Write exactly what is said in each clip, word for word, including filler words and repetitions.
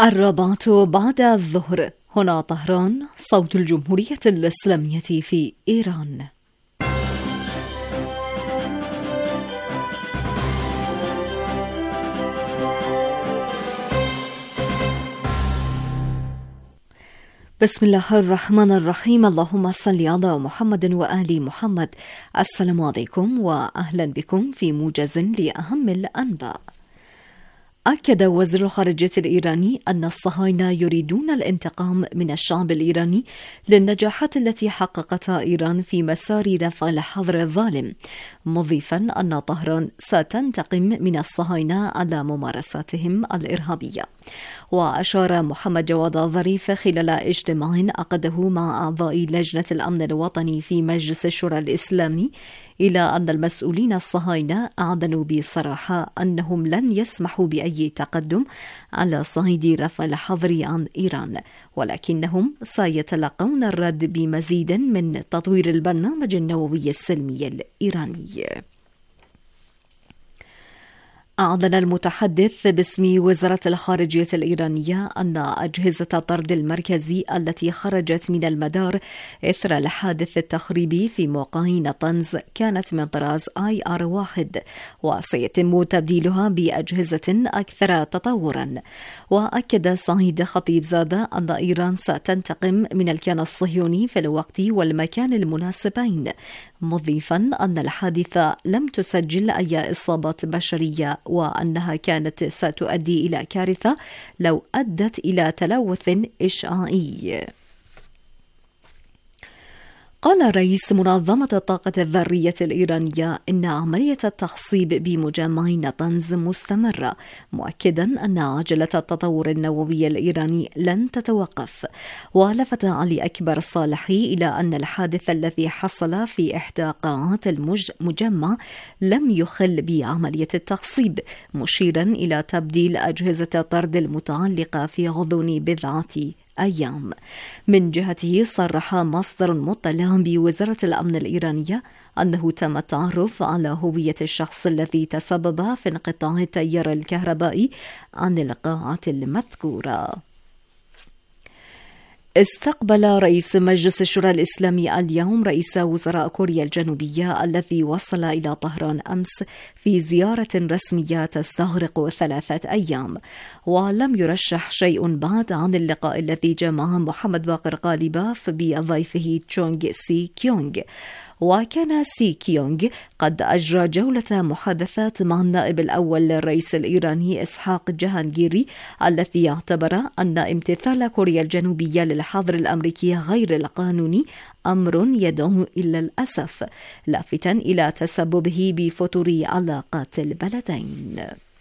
الرابعة بعد الظهر. هنا طهران، صوت الجمهورية الإسلامية في إيران. بسم الله الرحمن الرحيم. اللهم صل على محمد وآل محمد. السلام عليكم وأهلا بكم في موجز لأهم الأنباء. أكد وزير الخارجية الإيراني أن الصهاينة يريدون الانتقام من الشعب الإيراني للنجاحات التي حققتها إيران في مسار رفع الحظر الظالم، مضيفا أن طهران ستنتقم من الصهاينة على ممارساتهم الإرهابية. وأشار محمد جواد الظريف خلال اجتماع عقده مع أعضاء لجنة الأمن الوطني في مجلس الشورى الإسلامي إلى أن المسؤولين الصهاينة أعلنوا بصراحة أنهم لن يسمحوا بأي تقدم على صعيد رفع الحظر عن إيران، ولكنهم سيتلقون الرد بمزيد من تطوير البرنامج النووي السلمي الإيراني. أعلن المتحدث باسم وزارة الخارجية الإيرانية أن أجهزة الطرد المركزي التي خرجت من المدار إثر الحادث التخريبي في موقع نطنز كانت من طراز آي آر واحد، وسيتم تبديلها بأجهزة أكثر تطوراً. وأكد سعيد خطيب زادة أن إيران ستنتقم من الكيان الصهيوني في الوقت والمكان المناسبين، مضيفاً أن الحادثة لم تسجل أي إصابات بشرية، وأنها كانت ستؤدي إلى كارثة لو أدت إلى تلوث إشعاعي. قال رئيس منظمة الطاقة الذرية الإيرانية إن عملية التخصيب بمجمع نطنز مستمرة، مؤكدا أن عجلة التطور النووي الإيراني لن تتوقف. ولفت علي أكبر صالحي إلى أن الحادث الذي حصل في إحدى قاعات المجمع لم يخل بعملية التخصيب، مشيرا إلى تبديل أجهزة الطرد المتعلقة في غضون بضعة أيام. من جهته صرح مصدر مطلع بوزارة الأمن الإيرانية أنه تم التعرف على هوية الشخص الذي تسبب في انقطاع التيار الكهربائي عن القاعة المذكورة. استقبل رئيس مجلس الشورى الإسلامي اليوم رئيس وزراء كوريا الجنوبية الذي وصل إلى طهران أمس في زيارة رسمية تستغرق ثلاثة أيام. ولم يرشح شيء بعد عن اللقاء الذي جمع محمد باقر غالباف بضيفه تشونغ سي كيونغ. وكان سي كيونغ قد أجرى جولة محادثات مع النائب الأول للرئيس الإيراني إسحاق جهانجيري، الذي يعتبر أن امتثال كوريا الجنوبية للحظر الأمريكي غير القانوني أمر يدعو إلى الأسف، لافتا إلى تسببه بفتور علاقات البلدين.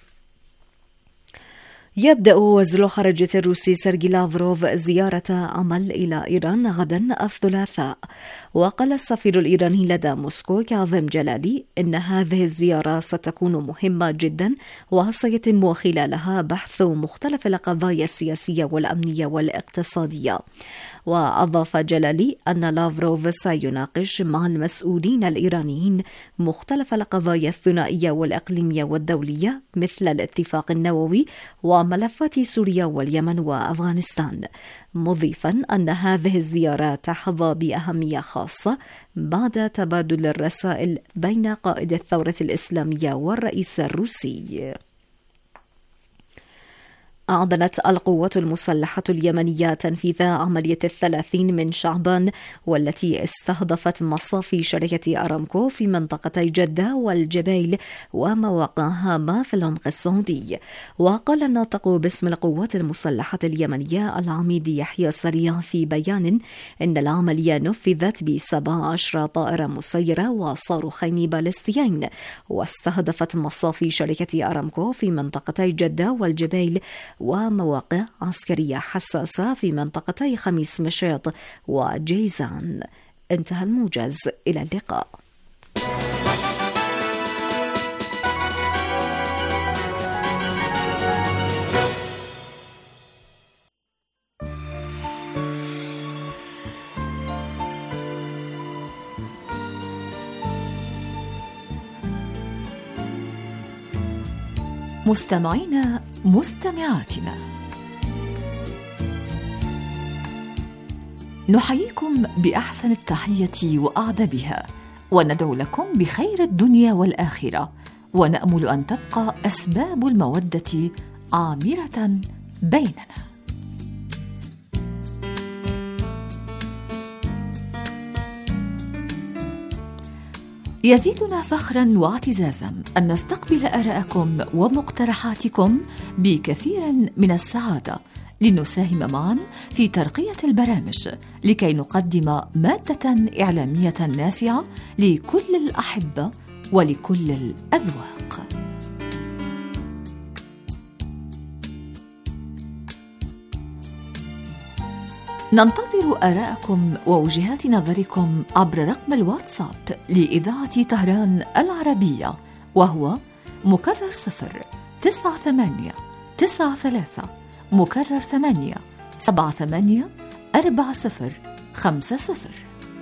يبدأ وزير الخارجية الروسي سيرجي لافروف زيارة عمل إلى إيران غدا الثلاثاء. وقال السفير الإيراني لدى موسكو كاظم جلالي إن هذه الزيارة ستكون مهمة جدا، وسيتم خلالها بحث مختلف القضايا السياسية والأمنية والاقتصادية. وأضاف جلالي أن لافروف سيناقش مع المسؤولين الإيرانيين مختلف القضايا الثنائية والإقليمية والدولية مثل الاتفاق النووي وملفات سوريا واليمن وأفغانستان، مضيفا أن هذه الزيارة تحظى بأهمية خاصة بعد تبادل الرسائل بين قائد الثورة الإسلامية والرئيس الروسي. أعلنت القوات المسلحة اليمنية تنفيذ عملية الثلاثين من شعبان، والتي استهدفت مصافي شركة أرامكو في منطقتي جدة والجبيل ومواقع هامة في العمق السعودي. وقال الناطق باسم القوات المسلحة اليمنية العميد يحيى سريع في بيان إن العملية نفذت بسبع عشر طائرة مسيرة وصاروخين باليستيين، واستهدفت مصافي شركة أرامكو في منطقتي جدة والجبيل ومواقع عسكرية حساسة في منطقتي خميس مشيط وجيزان. انتهى الموجز. إلى اللقاء. مستمعينا مستمعاتنا، نحييكم بأحسن التحية وأعذبها، وندعو لكم بخير الدنيا والآخرة، ونأمل أن تبقى أسباب المودة عامرة بيننا. يزيدنا فخرا واعتزازا أن نستقبل آراءكم ومقترحاتكم بكثير من السعادة، لنساهم معا في ترقية البرامج لكي نقدم مادة إعلامية نافعة لكل الأحبة ولكل الأذواق. ننتظر آراءكم ووجهات نظركم عبر رقم الواتساب لإذاعة طهران العربية، وهو مكرر صفر تسعة ثمانية تسعة ثلاثة مكرر ثمانية سبعة ثمانية أربعة صفر خمسة صفر.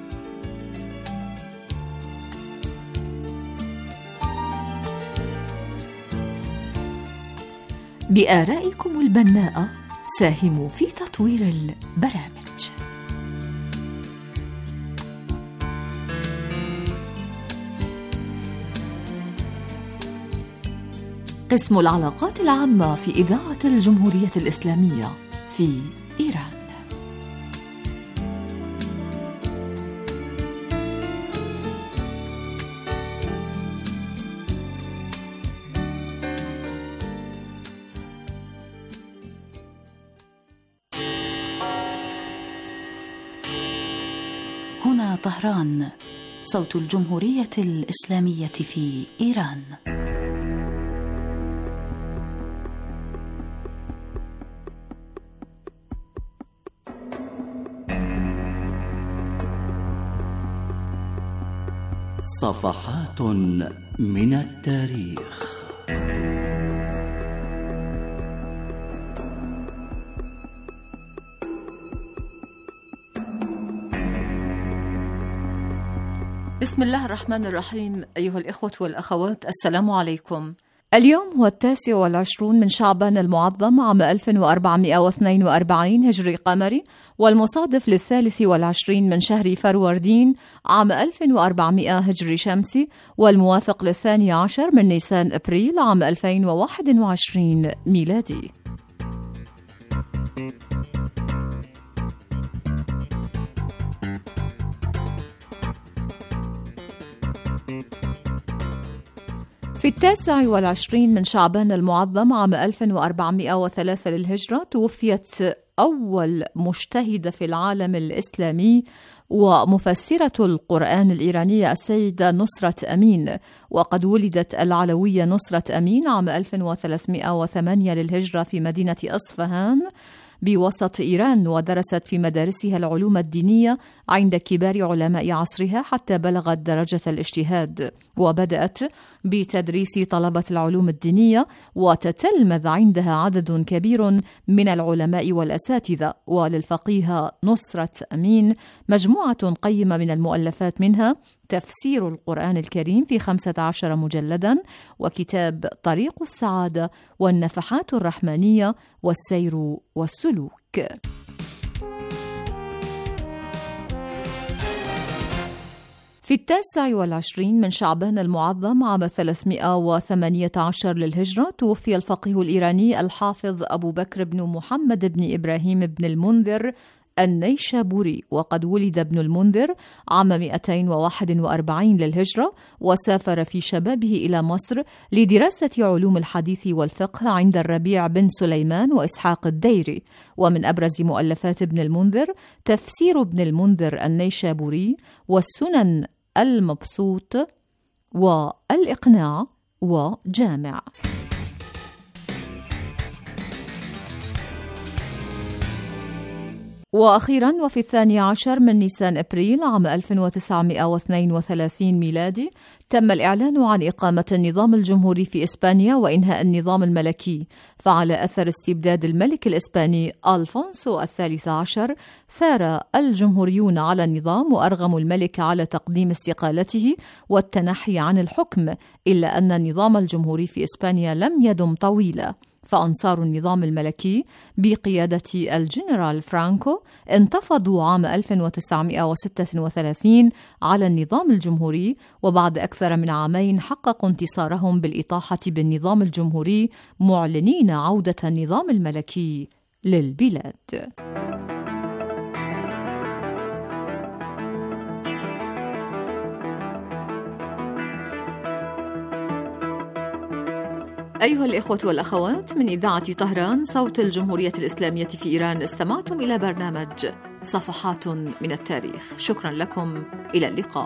بآرائكم البناءة ساهموا في تطوير البرامج. قسم العلاقات العامة في إذاعة الجمهورية الإسلامية في إيران. هنا طهران، صوت الجمهورية الإسلامية في إيران. صفحات من التاريخ. بسم الله الرحمن الرحيم. أيها الإخوة والأخوات، السلام عليكم. اليوم هو التاسع والعشرون من شعبان المعظم عام ألف وأربعمائة واثنين وأربعين هجري قمري، والمصادف للثالث والعشرين من شهر فروردين عام ألف وأربعمائة هجري شمسي، والموافق للثاني عشر من نيسان أبريل عام ألفين وواحد وعشرين ميلادي. في التاسع والعشرين من شعبان المعظم عام ألف وأربعمائة وثلاثة للهجرة توفيت أول مجتهدة في العالم الإسلامي ومفسرة القرآن الإيرانية السيدة نصرة أمين. وقد ولدت العلوية نصرة أمين عام ألف وثلاثمائة وثمانية للهجرة في مدينة أصفهان بوسط إيران، ودرست في مدارسها العلوم الدينية عند كبار علماء عصرها حتى بلغت درجة الاجتهاد، وبدأت بتدريس طلبة العلوم الدينية، وتتلمذ عندها عدد كبير من العلماء والأساتذة. وللفقيه نصرة أمين مجموعة قيمة من المؤلفات، منها تفسير القرآن الكريم في خمسة عشر مجلدا، وكتاب طريق السعادة، والنفحات الرحمانية، والسير والسلوك. في التاسع والعشرين من شعبان المعظم عام ثلاثمائة وثمانية عشر للهجرة توفي الفقيه الإيراني الحافظ أبو بكر بن محمد بن إبراهيم بن المنذر النيشابوري. وقد ولد ابن المنذر عام مئتين وواحد وأربعين للهجرة، وسافر في شبابه إلى مصر لدراسة علوم الحديث والفقه عند الربيع بن سليمان وإسحاق الديري. ومن أبرز مؤلفات ابن المنذر تفسير ابن المنذر النيشابوري، والسنن المبسوط، والإقناع، وجامع. وأخيرا وفي الثاني عشر من نيسان أبريل عام ألف وتسعمائة واثنين وثلاثين ميلادي تم الإعلان عن إقامة النظام الجمهوري في إسبانيا وإنهاء النظام الملكي. فعلى أثر استبداد الملك الإسباني ألفونسو الثالث عشر ثار الجمهوريون على النظام، وأرغموا الملك على تقديم استقالته والتنحي عن الحكم، إلا أن النظام الجمهوري في إسبانيا لم يدم طويلا، فأنصار النظام الملكي بقيادة الجنرال فرانكو انتفضوا عام ألف وتسعمائة وستة وثلاثين على النظام الجمهوري، وبعد أكثر من عامين حققوا انتصارهم بالإطاحة بالنظام الجمهوري، معلنين عودة النظام الملكي للبلاد. أيها الإخوة والأخوات، من إذاعة طهران صوت الجمهورية الإسلامية في إيران، استمعتم إلى برنامج صفحات من التاريخ. شكرا لكم، إلى اللقاء.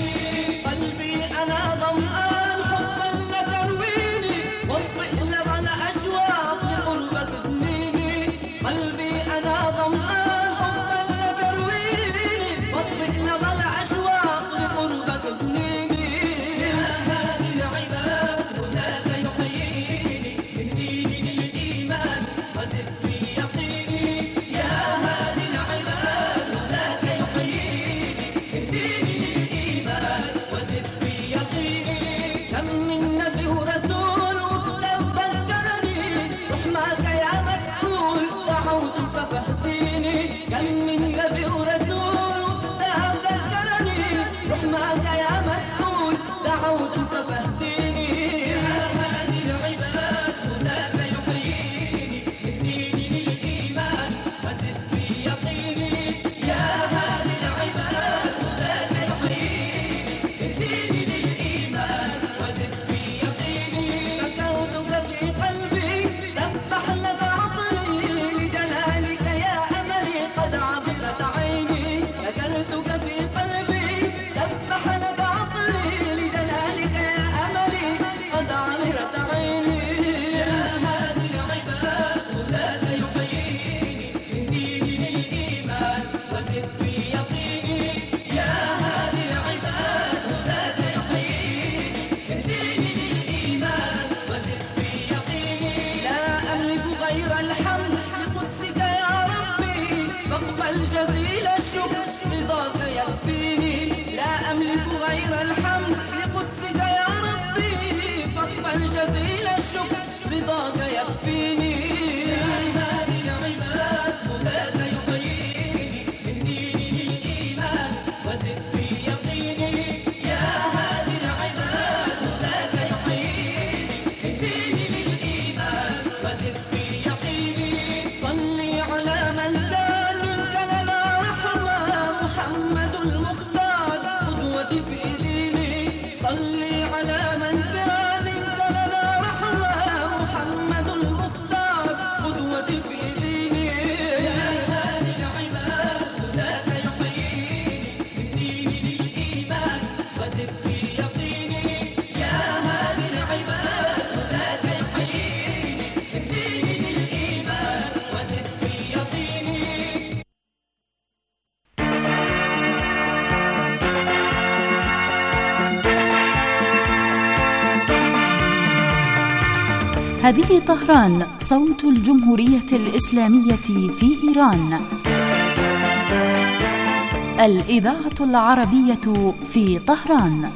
قلبي أنا ظمآن حبا لترويني واطفئ لظلام هذه طهران، صوت الجمهورية الإسلامية في إيران. الإذاعة العربية في طهران.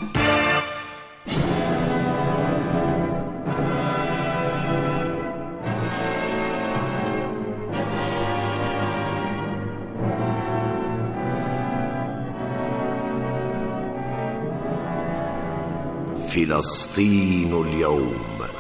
فلسطين اليوم.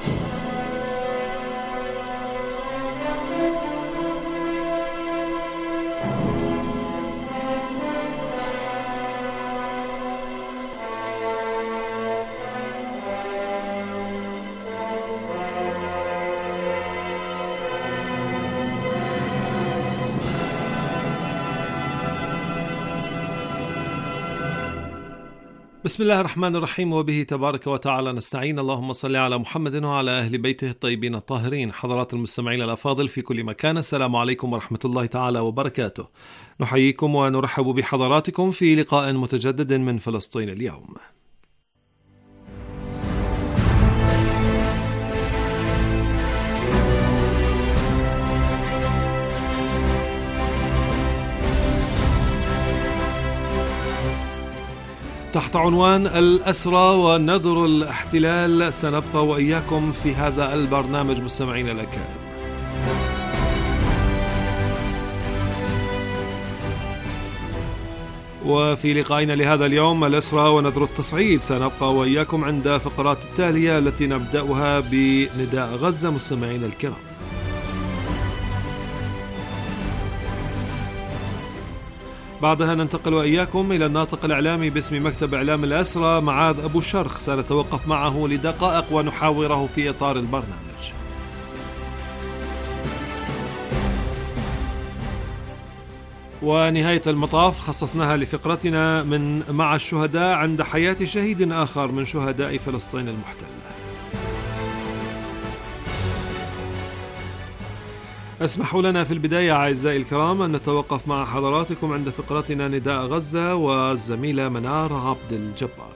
بسم الله الرحمن الرحيم، وبه تبارك وتعالى نستعين. اللهم صل على محمد وعلى أهل بيته الطيبين الطاهرين. حضرات المستمعين الأفاضل في كل مكان، السلام عليكم ورحمة الله تعالى وبركاته. نحييكم ونرحب بحضراتكم في لقاء متجدد من فلسطين اليوم. تحت عنوان الأسرى ونذر الاحتلال سنبقى وإياكم في هذا البرنامج مستمعين الأكارم. وفي لقائنا لهذا اليوم الأسرى ونذر التصعيد سنبقى وإياكم عند فقرات التالية التي نبدأها بنداء غزة مستمعين الكرام. بعدها ننتقل وإياكم إلى الناطق الإعلامي باسم مكتب إعلام الأسرى معاذ أبو الشرخ، سنتوقف معه لدقائق ونحاوره في إطار البرنامج. ونهاية المطاف خصصناها لفقرتنا من مع الشهداء عند حياة شهيد آخر من شهداء فلسطين المحتلة. اسمحوا لنا في البداية أعزائي الكرام أن نتوقف مع حضراتكم عند فقرتنا نداء غزة والزميلة منار عبد الجبار.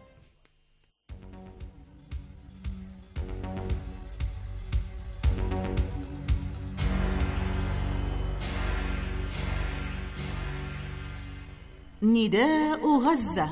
نداء غزة.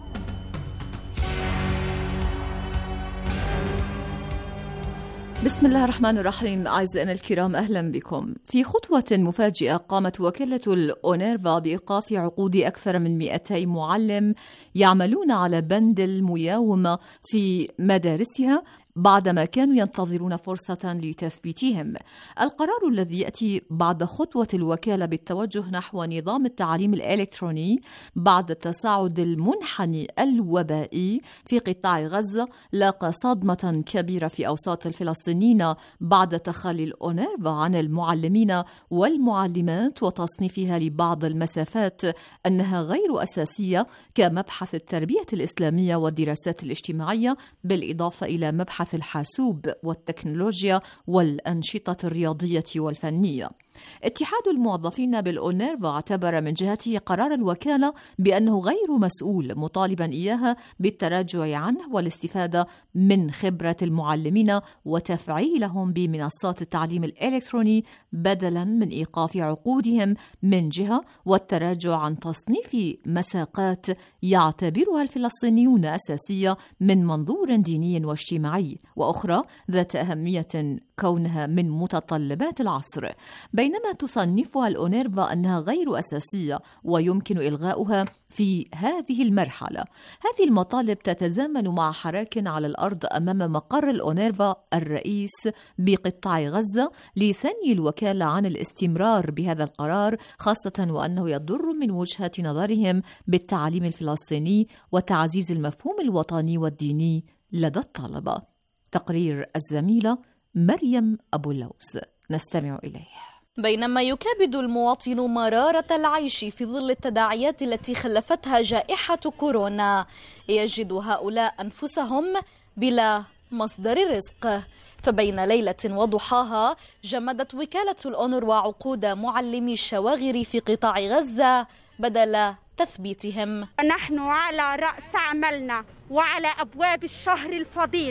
بسم الله الرحمن الرحيم. أعزائنا الكرام، أهلا بكم. في خطوة مفاجئة قامت وكالة الأونرفا بإيقاف عقود أكثر من مئتي معلم يعملون على بند المياومة في مدارسها بعدما كانوا ينتظرون فرصة لتثبيتهم. القرار الذي يأتي بعد خطوة الوكالة بالتوجه نحو نظام التعليم الإلكتروني بعد التصاعد المنحني الوبائي في قطاع غزة لاقى صدمة كبيرة في أوساط الفلسطينيين بعد تخلي الأونرفا عن المعلمين والمعلمات وتصنيفها لبعض المسافات أنها غير أساسية كمبحث التربية الإسلامية والدراسات الاجتماعية، بالإضافة إلى مبحث الحاسوب والتكنولوجيا والأنشطة الرياضية والفنية. اتحاد الموظفين بالأونرفا اعتبر من جهته قرار الوكالة بأنه غير مسؤول، مطالبا إياها بالتراجع عنه والاستفادة من خبرة المعلمين وتفعيلهم بمنصات التعليم الإلكتروني بدلا من إيقاف عقودهم من جهة، والتراجع عن تصنيف مساقات يعتبرها الفلسطينيون أساسية من منظور ديني واجتماعي، وأخرى ذات أهمية كونها من متطلبات العصر، بينما تصنفها الأونرفا أنها غير أساسية ويمكن إلغاؤها في هذه المرحلة. هذه المطالب تتزامن مع حراك على الأرض أمام مقر الأونرفا الرئيس بقطاع غزة لثني الوكالة عن الاستمرار بهذا القرار، خاصة وأنه يضر من وجهة نظرهم بالتعليم الفلسطيني وتعزيز المفهوم الوطني والديني لدى الطلبة. تقرير الزميلة مريم أبو اللوز، نستمع إليه. بينما يكابد المواطن مرارة العيش في ظل التداعيات التي خلفتها جائحة كورونا، يجد هؤلاء أنفسهم بلا مصدر رزق. فبين ليلة وضحاها جمدت وكالة الأونروا عقود معلمي الشواغر في قطاع غزة بدل تثبيتهم. نحن على رأس عملنا وعلى أبواب الشهر الفضيل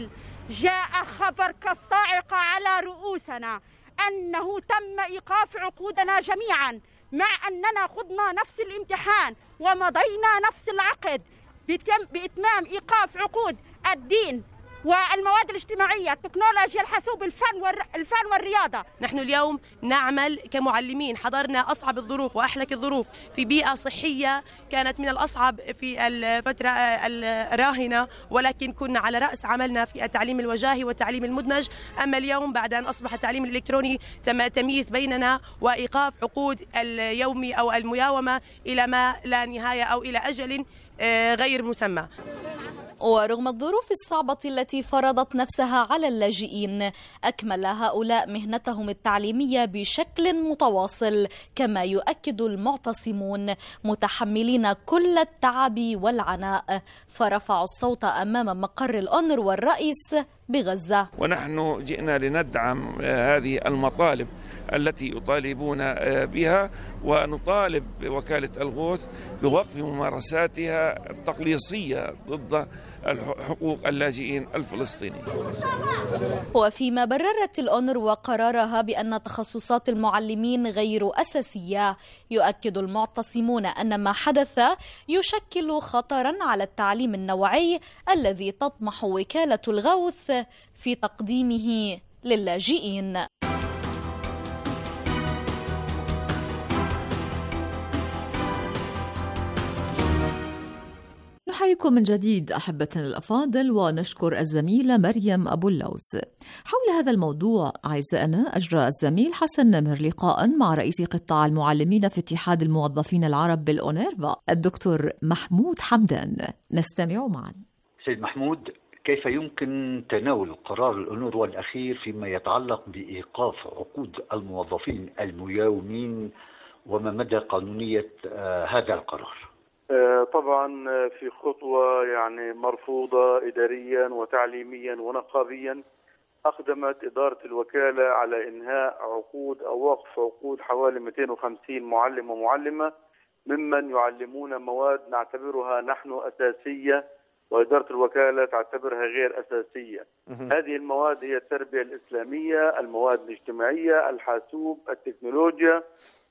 جاء خبر كالصاعقة على رؤوسنا أنه تم إيقاف عقودنا جميعا، مع أننا خضنا نفس الامتحان ومضينا نفس العقد بإتمام إيقاف عقود الدين والمواد الاجتماعية، التكنولوجيا، الحاسوب، الفن والفن والرياضة. نحن اليوم نعمل كمعلمين، حضرنا أصعب الظروف وأحلك الظروف في بيئة صحية كانت من الأصعب في الفترة الراهنة، ولكن كنا على رأس عملنا في التعليم الوجاهي والتعليم المدمج. أما اليوم بعد أن أصبح التعليم الإلكتروني تم تمييز بيننا وإيقاف عقود اليومي أو المياومة إلى ما لا نهاية أو إلى أجل غير مسمى. ورغم الظروف الصعبة التي فرضت نفسها على اللاجئين، أكمل هؤلاء مهنتهم التعليمية بشكل متواصل، كما يؤكد المعتصمون متحملين كل التعب والعناء، فرفعوا الصوت أمام مقر الأونروا الرئيس بغزة. ونحن جئنا لندعم هذه المطالب التي يطالبون بها، ونطالب وكالة الغوث بوقف ممارساتها التقليصية ضد حقوق اللاجئين الفلسطينيين. وفيما بررت الأونروا قرارها بأن تخصصات المعلمين غير أساسية، يؤكد المعتصمون أن ما حدث يشكل خطرا على التعليم النوعي الذي تطمح وكالة الغوث في تقديمه للاجئين. نحييكم من جديد أحبتنا الأفاضل، ونشكر الزميلة مريم أبو اللوز. حول هذا الموضوع أعزائنا أجرى الزميل حسن نمر لقاء مع رئيس قطاع المعلمين في اتحاد الموظفين العرب بالأونرفا الدكتور محمود حمدان. نستمع معا. سيد محمود، كيف يمكن تناول قرار الأونروا الأخير فيما يتعلق بإيقاف عقود الموظفين المياومين، وما مدى قانونية آه هذا القرار؟ طبعا في خطوة يعني مرفوضة إداريا وتعليميا ونقابيا. أقدمت إدارة الوكالة على إنهاء عقود أو وقف عقود حوالي مئتين وخمسين معلم ومعلمة ممن يعلمون مواد نعتبرها نحن أساسية وإدارة الوكالة تعتبرها غير أساسية. هذه المواد هي التربية الإسلامية، المواد الاجتماعية، الحاسوب، التكنولوجيا،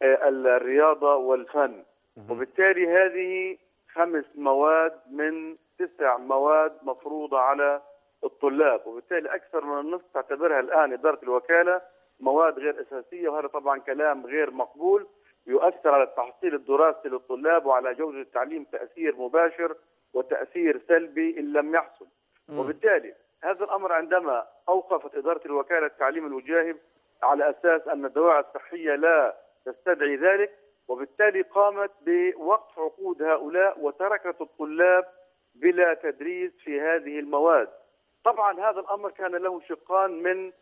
الرياضة والفن. وبالتالي هذه خمس مواد من تسع مواد مفروضة على الطلاب، وبالتالي أكثر من النصف تعتبرها الآن إدارة الوكالة مواد غير أساسية، وهذا طبعا كلام غير مقبول، يؤثر على التحصيل الدراسي للطلاب وعلى جودة التعليم تأثير مباشر وتأثير سلبي إن لم يحصل. وبالتالي هذا الأمر عندما أوقفت إدارة الوكالة التعليم الوجاهي على أساس أن الدواعي الصحية لا تستدعي ذلك، وبالتالي قامت بوقف عقود هؤلاء وتركت الطلاب بلا تدريس في هذه المواد. طبعا هذا الأمر كان له شقان من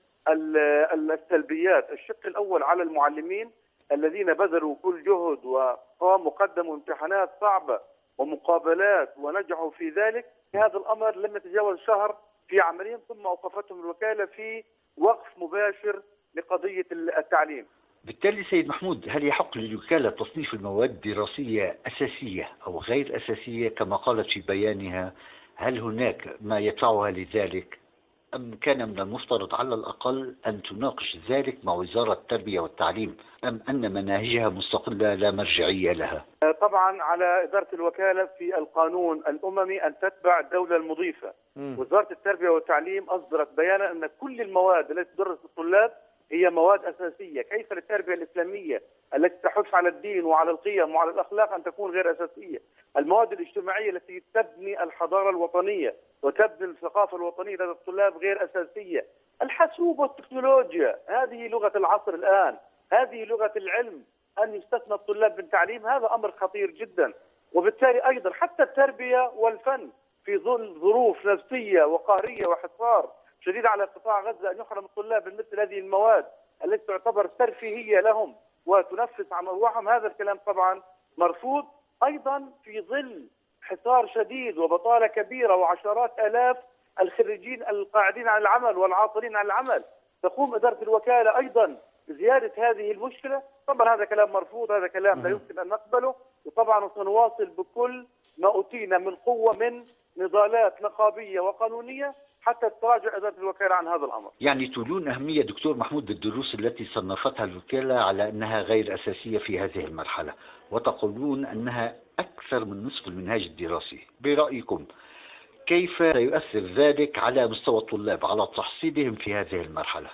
السلبيات. الشق الأول على المعلمين الذين بذلوا كل جهد وقاموا قدموا امتحانات صعبة ومقابلات ونجحوا في ذلك. هذا الأمر لم يتجاوز شهر في عملهم، ثم أوقفتهم الوكالة في وقف مباشر لقضية التعليم. بالتالي سيد محمود، هل يحق للوكالة تصنيف المواد الدراسية أساسية أو غير أساسية كما قالت في بيانها؟ هل هناك ما يدفعها لذلك، أم كان من المفترض على الأقل أن تناقش ذلك مع وزارة التربية والتعليم، أم أن مناهجها مستقلة لا مرجعية لها؟ طبعا على إدارة الوكالة في القانون الأممي أن تتبع الدولة المضيفة. م. وزارة التربية والتعليم أصدرت بيانا أن كل المواد التي تدرس للطلاب هي مواد أساسية. كيف للتربية الإسلامية التي تحث على الدين وعلى القيم وعلى الأخلاق أن تكون غير أساسية؟ المواد الاجتماعية التي تبني الحضارة الوطنية وتبني الثقافة الوطنية لدى الطلاب غير أساسية. الحاسوب والتكنولوجيا هذه لغة العصر الآن، هذه لغة العلم، أن يستثنى الطلاب من تعليم هذا أمر خطير جدا. وبالتالي أيضا حتى التربية والفن في ظل ظروف نفسية وقهرية وحصار شديد على قطاع غزة، أن يحرم الطلاب من مثل هذه المواد التي تعتبر ترفيهية لهم وتنفس عن أرواحهم، هذا الكلام طبعا مرفوض. أيضا في ظل حصار شديد وبطالة كبيرة وعشرات آلاف الخريجين القاعدين عن العمل والعاطلين عن العمل، تقوم إدارة الوكالة أيضا بزيادة هذه المشكلة. طبعا هذا كلام مرفوض، هذا كلام لا يمكن أن نقبله، وطبعا سنواصل بكل ما أوتينا من قوة من نضالات نقابية وقانونية حتى تراجع إدارة الوكالة عن هذا الأمر. يعني تولون أهمية دكتور محمود الدروس التي صنفتها الوكالة على أنها غير أساسية في هذه المرحلة، وتقولون أنها أكثر من نصف المنهاج الدراسي. برأيكم كيف سيؤثر ذلك على مستوى الطلاب على تحصيلهم في هذه المرحلة؟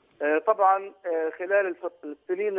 طبعا خلال السنين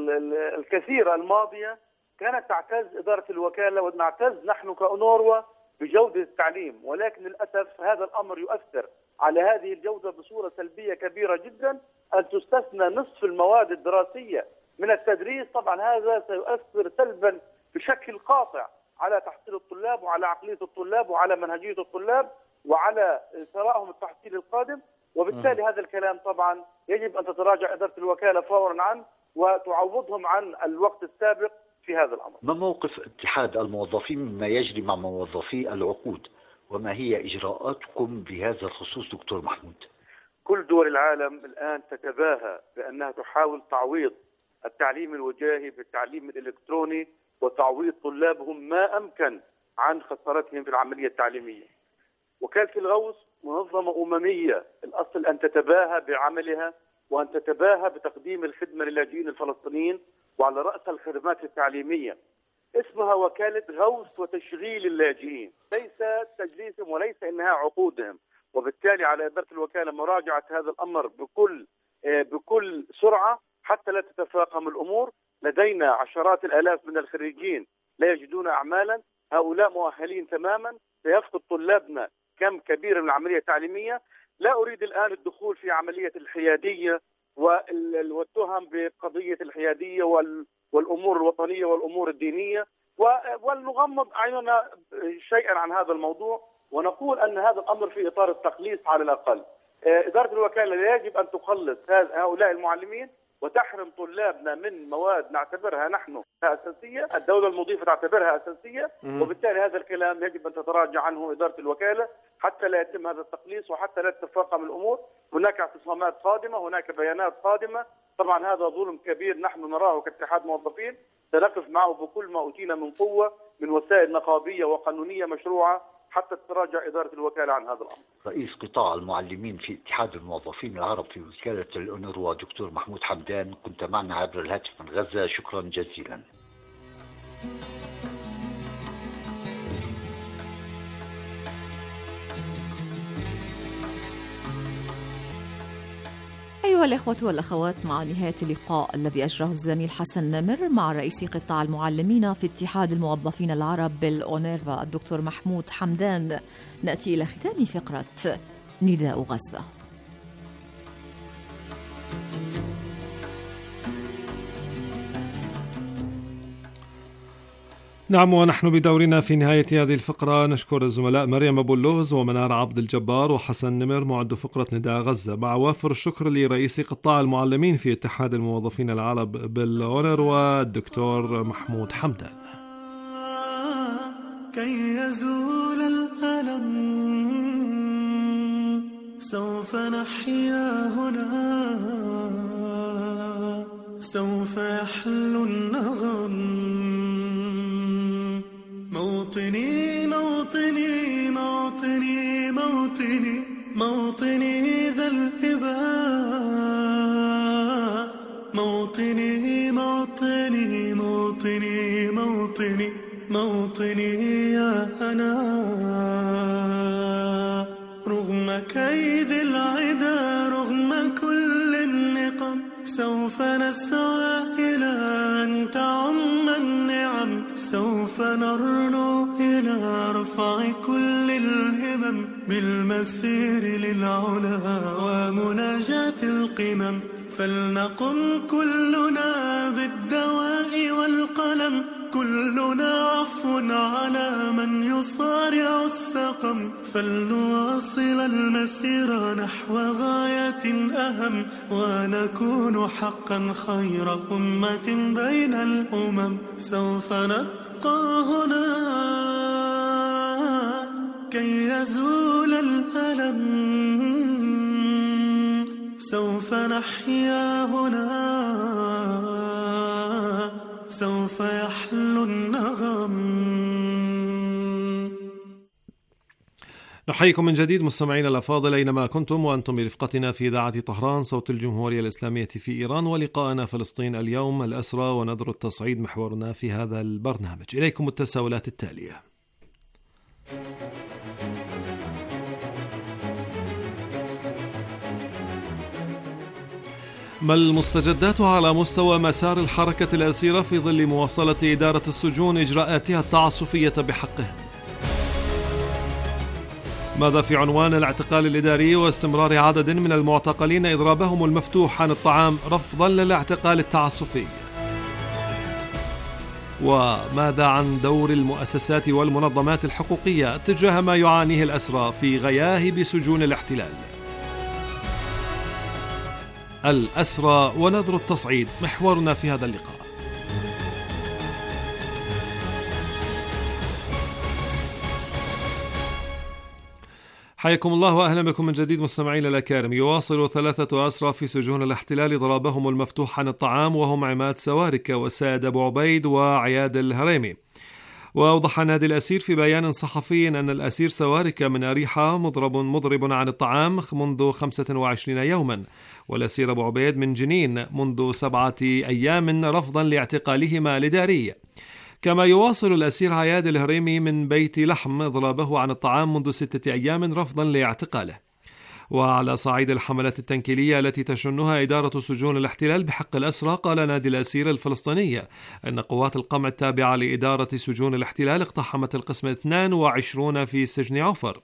الكثيرة الماضية كانت تعتز إدارة الوكالة ونعتز نحن كأونروا بجودة التعليم، ولكن للأسف هذا الأمر يؤثر على هذه الجودة بصورة سلبية كبيرة جدا. أن تستثنى نصف المواد الدراسية من التدريس، طبعا هذا سيؤثر سلبا بشكل قاطع على تحصيل الطلاب وعلى عقلية الطلاب وعلى منهجية الطلاب وعلى ثرائهم التحصيلي القادم، وبالتالي هذا الكلام طبعا يجب أن تتراجع إدارة الوكالة فورا عنه وتعوضهم عن الوقت السابق في هذا الأمر. ما موقف اتحاد الموظفين مما يجري مع موظفي العقود، وما هي إجراءاتكم بهذا الخصوص دكتور محمود؟ كل دول العالم الآن تتباهى بأنها تحاول تعويض التعليم الوجاهي بالتعليم الإلكتروني وتعويض طلابهم ما أمكن عن خسارتهم في العملية التعليمية. وكالة الغوث منظمة أممية، الأصل أن تتباهى بعملها وأن تتباهى بتقديم الخدمة للاجئين الفلسطينيين، وعلى رأسها الخدمات التعليمية. اسمها وكالة غوث وتشغيل اللاجئين، ليس تجليسهم وليس إنهاء عقودهم. وبالتالي على إدارة الوكالة مراجعة هذا الأمر بكل بكل سرعة حتى لا تتفاقم الأمور. لدينا عشرات الآلاف من الخريجين لا يجدون أعمالا، هؤلاء مؤهلين تماما، سيفقد طلابنا كم كبير من العملية التعليمية. لا أريد الآن الدخول في عملية الحيادية والتهم بقضية الحيادية والأمور الوطنية والأمور الدينية، ولنغمض أعيننا شيئا عن هذا الموضوع ونقول أن هذا الأمر في إطار التخليص على الأقل. إدارة الوكالة لا يجب أن تخلص هؤلاء المعلمين وتحرم طلابنا من مواد نعتبرها نحن أساسية، الدولة المضيفة تعتبرها أساسية، وبالتالي هذا الكلام يجب أن تتراجع عنه إدارة الوكالة حتى لا يتم هذا التقليص وحتى لا تتفاقم الأمور. هناك اعتصامات قادمة، هناك بيانات قادمة، طبعا هذا ظلم كبير نحن نراه كاتحاد موظفين، سنقف معه بكل ما أوتينا من قوة من وسائل نقابية وقانونية مشروعة حتى تراجع إدارة الوكالة عن هذا الأمر. رئيس قطاع المعلمين في اتحاد الموظفين العرب في وكالة الأونروا دكتور محمود حمدان، كنت معنا عبر الهاتف من غزة، شكرا جزيلا. أيها الإخوة والأخوات، مع نهاية اللقاء الذي أجراه الزميل حسن نمر مع رئيس قطاع المعلمين في اتحاد الموظفين العرب بالأونروا الدكتور محمود حمدان، نأتي إلى ختام فقرة نداء غزة. نعم، ونحن بدورنا في نهاية هذه الفقرة نشكر الزملاء مريم أبو اللغز ومنار عبد الجبار وحسن نمر معد فقرة نداء غزة، مع وافر الشكر لرئيس قطاع المعلمين في اتحاد الموظفين العرب بالأونروا الدكتور محمود حمدان. كي يزول الألم سوف نحيا هنا، سوف يحلو النغم. موطني موطني موطني موطني موطني ذا الإباء، موطني موطني موطني موطني موطني يا أنا. رغم كيد العدا رغم كل النقم سوف نسعى إلى أن تعم النعم، سوف نرنو إلى رفع كل الهمم بالمسير للعلا ومناجاة القمم. فلنقم كلنا بالدواء والقلم، كلنا عفو على من يصارع السقم. فلنواصل المسير نحو غاية أهم، ونكون حقا خير أمة بين الأمم. سوف نبقى هنا كي يزول الألم، سوف نحيا هنا، سوف يحلو النغم. نحييكم من جديد مستمعينا الأفاضل أينما كنتم وأنتم برفقتنا في إذاعة طهران صوت الجمهورية الإسلامية في إيران، ولقاءنا فلسطين اليوم، الأسرى ونذر التصعيد محورنا في هذا البرنامج. إليكم التساؤلات التالية: ما المستجدات على مستوى مسار الحركة الأسيرة في ظل مواصلة إدارة السجون إجراءاتها التعسفية بحقهم؟ ماذا في عنوان الاعتقال الإداري واستمرار عدد من المعتقلين إضرابهم المفتوح عن الطعام رفضا للاعتقال التعسفي؟ وماذا عن دور المؤسسات والمنظمات الحقوقية تجاه ما يعانيه الأسرى في غياهب سجون الاحتلال؟ الأسرى ونذر التصعيد محورنا في هذا اللقاء. حياكم الله وأهلا بكم من جديد مستمعين الأكارم. يواصل ثلاثة أسرى في سجون الاحتلال ضربهم المفتوح عن الطعام، وهم عماد سواركة وسائد أبو عبيد وعياد الهريمي. وأوضح نادي الأسير في بيان صحفي أن الأسير سواركة من أريحة مضرب مضرب عن الطعام منذ خمسة وعشرين يوما، والأسير أبو عبيد من جنين منذ سبعة أيام رفضا لاعتقالهما الإداري. كما يواصل الأسير عياد الهريمي من بيت لحم إضرابه عن الطعام منذ ستة أيام رفضا لاعتقاله. وعلى صعيد الحملات التنكيلية التي تشنها إدارة سجون الاحتلال بحق الأسرى، قال نادي الأسير الفلسطيني أن قوات القمع التابعة لإدارة سجون الاحتلال اقتحمت القسم اثنين وعشرين في سجن عفر.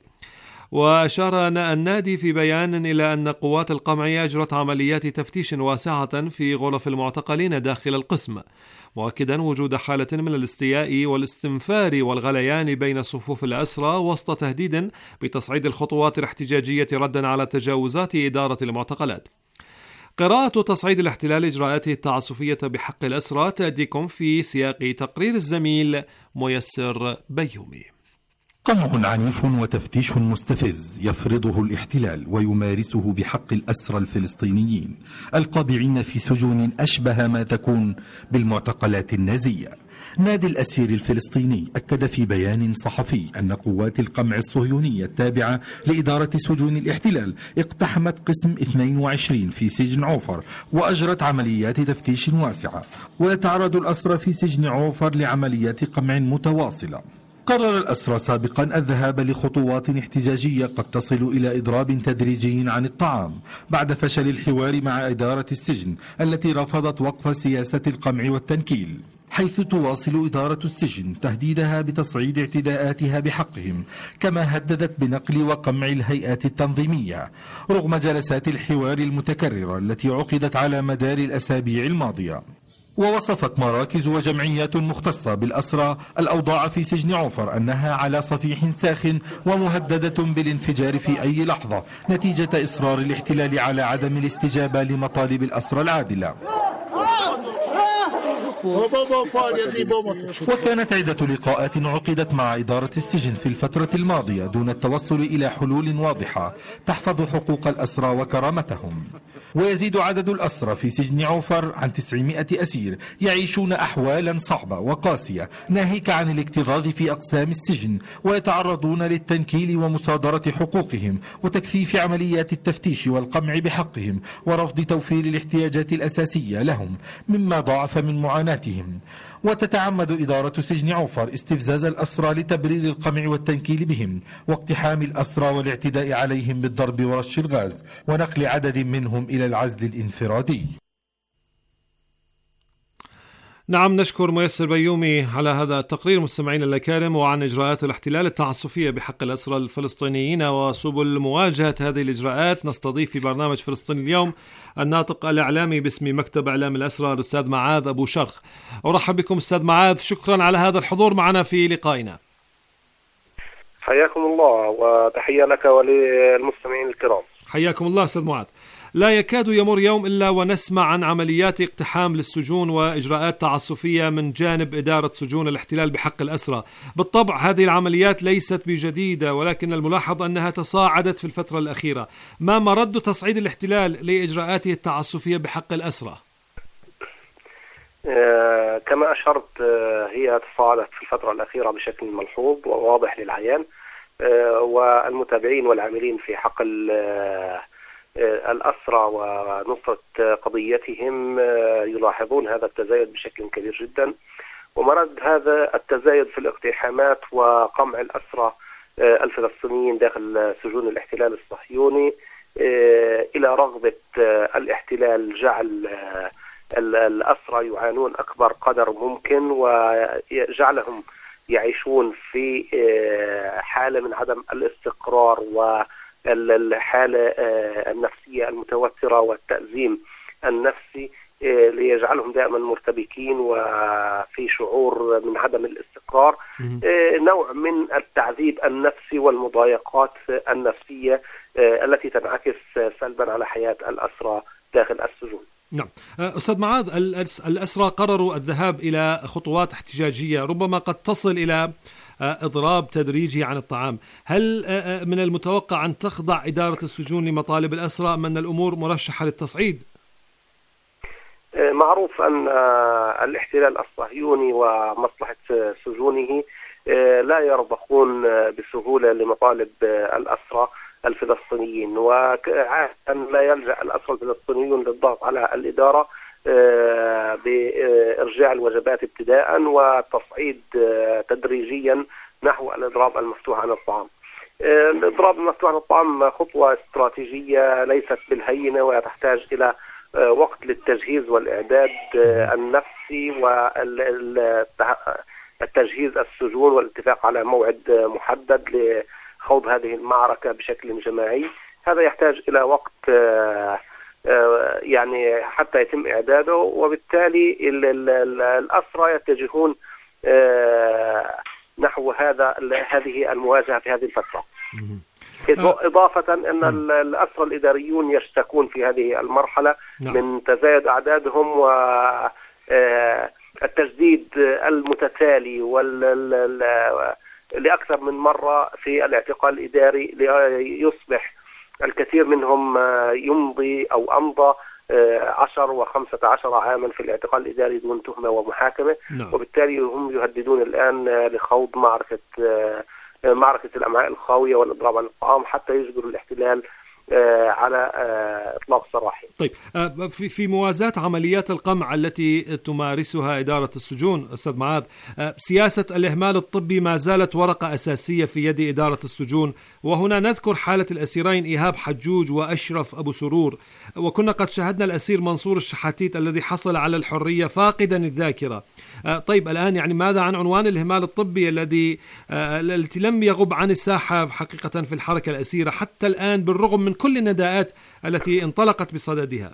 وأشار النادي في بيان إلى أن قوات القمع أجرت عمليات تفتيش واسعة في غرف المعتقلين داخل القسم، مؤكدا وجود حالة من الاستياء والاستنفار والغليان بين صفوف الأسرى وسط تهديد بتصعيد الخطوات الاحتجاجية ردا على تجاوزات إدارة المعتقلات. قراءة تصعيد الاحتلال إجراءاته التعسفية بحق الأسرى تأتيكم في سياق تقرير الزميل ميسر بيومي. قمع عنيف وتفتيش مستفز يفرضه الاحتلال ويمارسه بحق الأسرى الفلسطينيين القابعين في سجون أشبه ما تكون بالمعتقلات النازية. نادي الأسير الفلسطيني أكد في بيان صحفي أن قوات القمع الصهيونية التابعة لإدارة سجون الاحتلال اقتحمت قسم اثنين وعشرين في سجن عوفر وأجرت عمليات تفتيش واسعة، ويتعرض الأسرى في سجن عوفر لعمليات قمع متواصلة. قرر الأسرى سابقا الذهاب لخطوات احتجاجية قد تصل إلى إضراب تدريجي عن الطعام بعد فشل الحوار مع إدارة السجن التي رفضت وقف سياسة القمع والتنكيل، حيث تواصل إدارة السجن تهديدها بتصعيد اعتداءاتها بحقهم، كما هددت بنقل وقمع الهيئات التنظيمية رغم جلسات الحوار المتكررة التي عقدت على مدار الأسابيع الماضية. ووصفت مراكز وجمعيات مختصة بالأسرى الأوضاع في سجن عوفر أنها على صفيح ساخن ومهددة بالانفجار في أي لحظة نتيجة إصرار الاحتلال على عدم الاستجابة لمطالب الأسرى العادلة. وكانت عدة لقاءات عقدت مع إدارة السجن في الفترة الماضية دون التوصل إلى حلول واضحة تحفظ حقوق الأسرى وكرامتهم. ويزيد عدد الأسرى في سجن عوفر عن تسعمائة أسير يعيشون أحوالا صعبة وقاسية ناهيك عن الاكتظاظ في أقسام السجن، ويتعرضون للتنكيل ومصادرة حقوقهم وتكثيف عمليات التفتيش والقمع بحقهم ورفض توفير الاحتياجات الأساسية لهم، مما ضاعف من معاناتهم. وتتعمد إدارة سجن عوفر استفزاز الأسرى لتبرير القمع والتنكيل بهم واقتحام الأسرى والاعتداء عليهم بالضرب ورش الغاز ونقل عدد منهم إلى العزل الانفرادي. نعم، نشكر ميسر بيومي على هذا التقرير مستمعين الأكارم، وعن إجراءات الاحتلال التعسفية بحق الأسرى الفلسطينيين وسبل مواجهة هذه الإجراءات. نستضيف في برنامج فلسطين اليوم الناطق الإعلامي باسم مكتب إعلام الأسرى الأستاذ معاذ أبو شرخ. أرحب بكم أستاذ معاذ، شكرا على هذا الحضور معنا في لقائنا. حياكم الله وتحية لك وللمستمعين الكرام. حياكم الله أستاذ معاذ. لا يكاد يمر يوم إلا ونسمع عن عمليات اقتحام للسجون وإجراءات تعسفية من جانب إدارة سجون الاحتلال بحق الأسرى. بالطبع هذه العمليات ليست بجديدة، ولكن الملاحظ أنها تصاعدت في الفترة الأخيرة. ما مرد تصعيد الاحتلال لإجراءاته التعسفية بحق الأسرى؟ آه كما أشرت، آه هي تصاعدت في الفترة الأخيرة بشكل ملحوظ وواضح للعيان. والمتابعين والعاملين في حق الأسرى ونصرة قضيتهم يلاحظون هذا التزايد بشكل كبير جدا. ومرد هذا التزايد في الاقتحامات وقمع الأسرى الفلسطينيين داخل سجون الاحتلال الصهيوني إلى رغبة الاحتلال جعل الأسرى يعانون أكبر قدر ممكن وجعلهم يعيشون في حالة من عدم الاستقرار والحالة النفسية المتوترة والتأزيم النفسي ليجعلهم دائما مرتبكين وفي شعور من عدم الاستقرار، نوع من التعذيب النفسي والمضايقات النفسية التي تنعكس سلبا على حياة الأسرى داخل السجون. نعم أستاذ معاذ، الأسرى قرروا الذهاب إلى خطوات احتجاجية ربما قد تصل إلى إضراب تدريجي عن الطعام. هل من المتوقع أن تخضع إدارة السجون لمطالب الأسرى أم أن الأمور مرشحة للتصعيد؟ معروف أن الاحتلال الصهيوني ومصلحة سجونه لا يرضخون بسهولة لمطالب الأسرى الفلسطينيين، وعادة لا يلجأ الأسرى الفلسطينيون للضغط على الإدارة بإرجاع الوجبات ابتداء وتصعيد تدريجيا نحو الإضراب المفتوح عن الطعام. الإضراب المفتوح عن الطعام خطوة استراتيجيية ليست بالهينة وتحتاج إلى وقت للتجهيز والإعداد النفسي والتجهيز السجون والاتفاق على موعد محدد لخوض هذه المعركة بشكل جماعي. هذا يحتاج إلى وقت يعني حتى يتم إعداده، وبالتالي الأسرى يتجهون نحو هذا هذه المواجهة في هذه الفترة. إضافة أن الأسرى الإداريون يشتكون في هذه المرحلة من تزايد أعدادهم والتجديد المتتالي لأكثر من مرة في الاعتقال الإداري، ليصبح الكثير منهم يمضي أو أمضى عشر وخمسة عشر عاما في الاعتقال الإداري دون تهمة ومحاكمة. نعم. وبالتالي هم يهددون الآن لخوض معركة معركة الأمعاء الخاوية والإضراب عن الطعام حتى يجبروا الاحتلال على إطلاق سراحه. طيب في في موازاة عمليات القمع التي تمارسها إدارة السجون أستاذ معاذ، سياسة الإهمال الطبي ما زالت ورقة أساسية في يد إدارة السجون، وهنا نذكر حالة الأسيرين إيهاب حجوج وأشرف أبو سرور، وكنا قد شاهدنا الأسير منصور الشحاتيت الذي حصل على الحرية فاقدا الذاكرة. طيب الآن يعني ماذا عن عنوان الإهمال الطبي الذي التي لم يغب عن الساحة حقيقة في الحركة الأسيرة حتى الآن بالرغم من كل النداءات التي انطلقت بصددها؟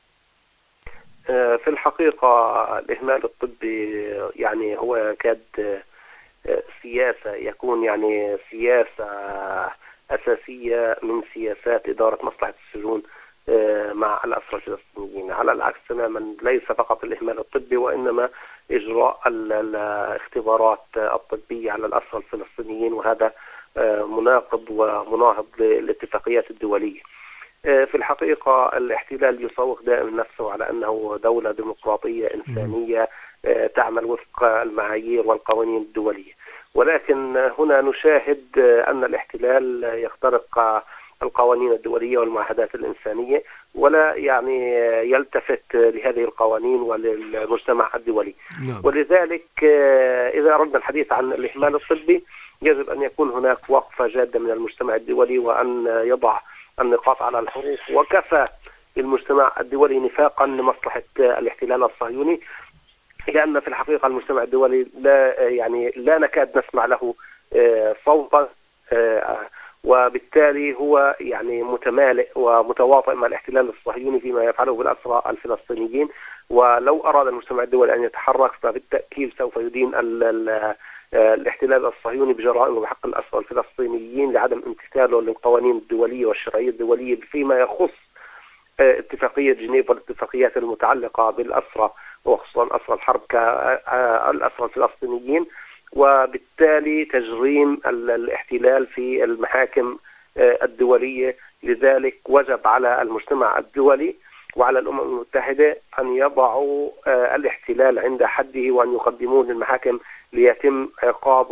في الحقيقة الإهمال الطبي يعني هو كاد سياسة يكون يعني سياسة أساسية من سياسات إدارة مصلحة السجون مع الأسرى الفلسطينيين، على العكس تماما. ليس فقط الإهمال الطبي وإنما إجراء الاختبارات الطبية على الأسرى الفلسطينيين، وهذا مناقض ومناهض للاتفاقيات الدولية. في الحقيقة الاحتلال يسوق دائما نفسه على أنه دولة ديمقراطية إنسانية تعمل وفق المعايير والقوانين الدولية، ولكن هنا نشاهد أن الاحتلال يخترق القوانين الدولية والمعاهدات الإنسانية ولا يعني يلتفت لهذه القوانين وللمجتمع الدولي. نعم. ولذلك إذا أردنا الحديث عن الإهمال الطبي يجب أن يكون هناك وقفة جادة من المجتمع الدولي وأن يضع النقاط على الحروف. وكفى المجتمع الدولي نفاقا لمصلحة الاحتلال الصهيوني، لأن في الحقيقة المجتمع الدولي لا يعني لا نكاد نسمع له صوتا، وبالتالي هو يعني متمالئ ومتواطئ مع الاحتلال الصهيوني فيما يفعله بالأسرى الفلسطينيين. ولو أراد المجتمع الدولي أن يتحرك فبالتأكيد سوف يدين الاحتلال الصهيوني بجرائمه بحق الأسرى الفلسطينيين لعدم امتثاله للقوانين الدولية والشرعية الدولية فيما يخص اتفاقية جنيف والاتفاقيات المتعلقة بالأسرى وخصوصا أسرى الحرب كالأسرى الفلسطينيين، وبالتالي تجريم الاحتلال في المحاكم الدولية. لذلك وجب على المجتمع الدولي وعلى الأمم المتحدة أن يضعوا الاحتلال عند حده وأن يقدموه للمحاكم ليتم عقابه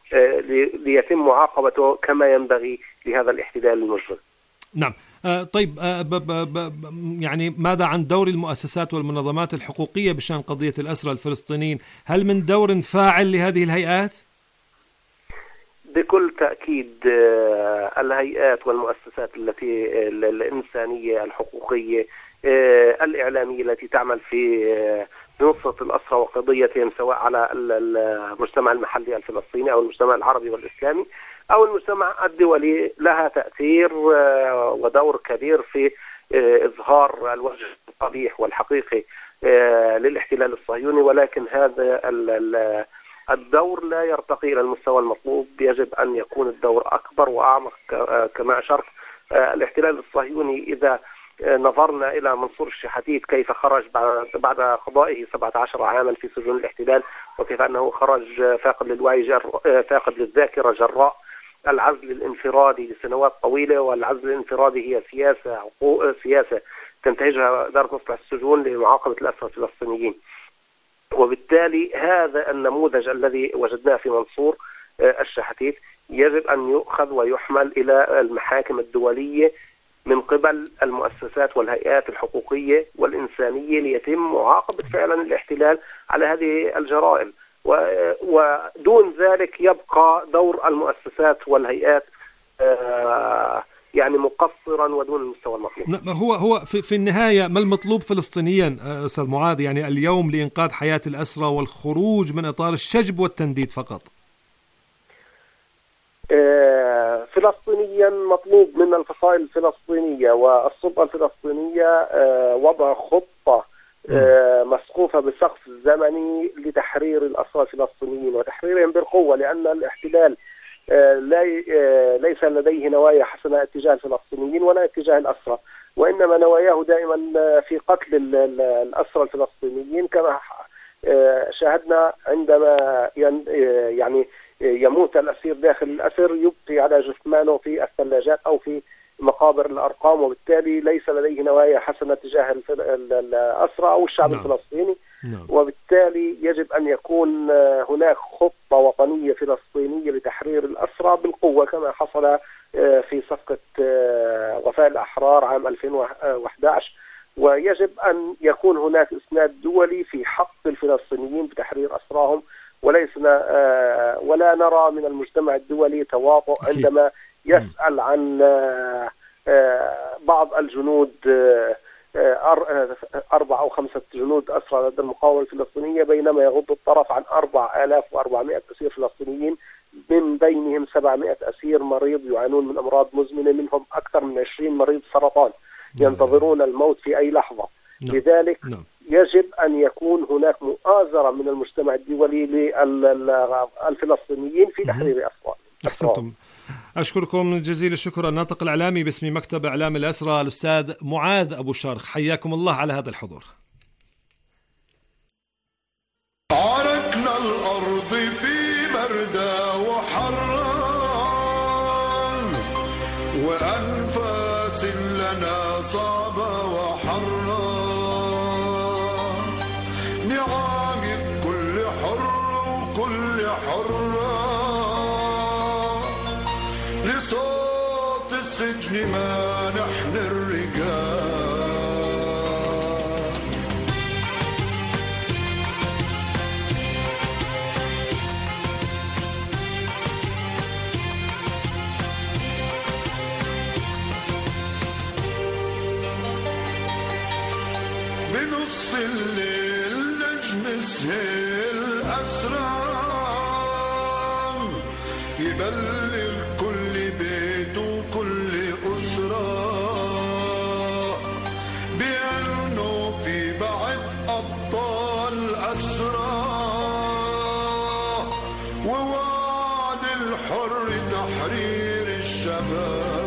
ليتم معاقبته كما ينبغي لهذا الاحتلال المجرم. نعم. آه طيب آه ب ب ب يعني ماذا عن دور المؤسسات والمنظمات الحقوقية بشأن قضية الأسرى الفلسطينيين؟ هل من دور فاعل لهذه الهيئات؟ بكل تأكيد آه الهيئات والمؤسسات التي الإنسانية الحقوقية آه الإعلامية التي تعمل في آه نصرة الأسرى وقضيتهم، سواء على المجتمع المحلي الفلسطيني أو المجتمع العربي والإسلامي أو المجتمع الدولي، لها تأثير ودور كبير في إظهار الوجه القبيح والحقيقي للاحتلال الصهيوني. ولكن هذا الدور لا يرتقي إلى المستوى المطلوب، يجب أن يكون الدور أكبر وأعمق. كما أشرت، الاحتلال الصهيوني إذا نظرنا إلى منصور الشحاتيت كيف خرج بعد قضائه سبعة عشر عاما في سجون الاحتلال، وكيف أنه خرج فاقد للوعي جر... فاقد للذاكرة جراء العزل الانفرادي لسنوات طويلة. والعزل الانفرادي هي سياسة حقوق... سياسة تنتهجها إدارة مصلحة السجون لمعاقبة الأسرى الفلسطينيين. وبالتالي هذا النموذج الذي وجدناه في منصور الشحاتيت يجب أن يؤخذ ويحمل إلى المحاكم الدولية من قبل المؤسسات والهيئات الحقوقية والإنسانية ليتم معاقبة فعلا الاحتلال على هذه الجرائم. ودون ذلك يبقى دور المؤسسات والهيئات يعني مقصرا ودون المستوى المطلوب. هو هو في, في النهاية ما المطلوب فلسطينيا أستاذ معاذ يعني اليوم لإنقاذ حياة الأسرى والخروج من إطار الشجب والتنديد فقط؟ فلسطينيا مطلوب من الفصائل الفلسطينية والسلطة الفلسطينية وضع خطة مسقوفة بسقف زمني لتحرير الأسرى الفلسطينيين وتحريرهم بالقوة، لأن الاحتلال ليس لديه نوايا حسنة اتجاه الفلسطينيين ولا اتجاه الأسرى، وإنما نواياه دائما في قتل الأسرى الفلسطينيين، كما شاهدنا عندما يعني يموت الأسير داخل الأسر يبقي على جثمانه في الثلاجات أو في مقابر الأرقام، وبالتالي ليس لديه نوايا حسنة تجاه الأسرى أو الشعب نعم. الفلسطيني نعم. وبالتالي يجب أن يكون هناك خطة وطنية فلسطينية لتحرير الأسرى بالقوة، كما حصل في صفقة وفاء الأحرار عام ألفين وأحد عشر. ويجب أن يكون هناك إسناد دولي في حق الفلسطينيين بتحرير أسراهم، وليسنا ولا نرى من المجتمع الدولي تواطؤ عندما يسأل عن بعض الجنود، أربع أو خمسة جنود أسرى لدى المقاومة الفلسطينية، بينما يغض الطرف عن أربعة آلاف وأربعمائة أسير فلسطينيين، من بينهم سبعمائة أسير مريض يعانون من أمراض مزمنة، منهم أكثر من عشرين مريض سرطان ينتظرون الموت في أي لحظة. لذلك يجب أن يكون هناك مؤازرة من المجتمع الدولي للفلسطينيين في تحرير أسرى. أحسنتم. أشكركم جزيل الشكر. الناطق الإعلامي باسم مكتب إعلام الأسرى الأستاذ معاذ أبو شارخ، حياكم الله على هذا الحضور. عركنا الأرض في بردة وحرا وأنفاس لنا صعبة وحرا، نعاقب كل حر وكل حرة لصوت السجن ما نحن الرجال. بنص الليل نجم سهل أسرار يبلغ كل بيت وكل أسرة بأنه في بعد أبطال أسرى، ووعد الحر تحرير الشباب.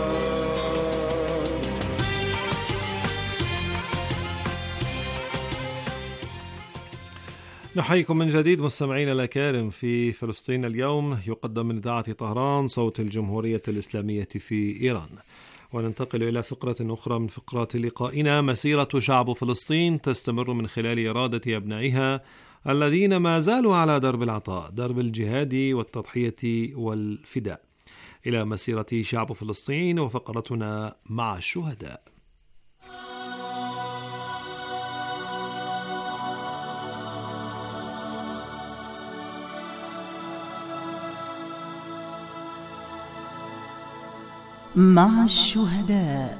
نحييكم من جديد مستمعينا الأكارم في فلسطين اليوم، يقدم من إذاعة طهران صوت الجمهورية الإسلامية في إيران. وننتقل إلى فقرة أخرى من فقرات لقائنا. مسيرة شعب فلسطين تستمر من خلال إرادة أبنائها الذين ما زالوا على درب العطاء، درب الجهاد والتضحية والفداء، إلى مسيرة شعب فلسطين وفقرتنا مع الشهداء. مع الشهداء.